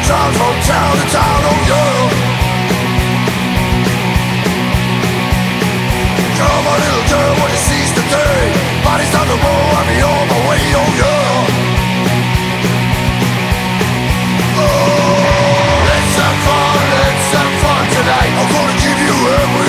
Drive from town to town, oh yeah. Come on little girl, when you seize the day, body's on the roll, I'll be on my way, oh yeah. Oh, let's have fun tonight. I'm gonna give you everything.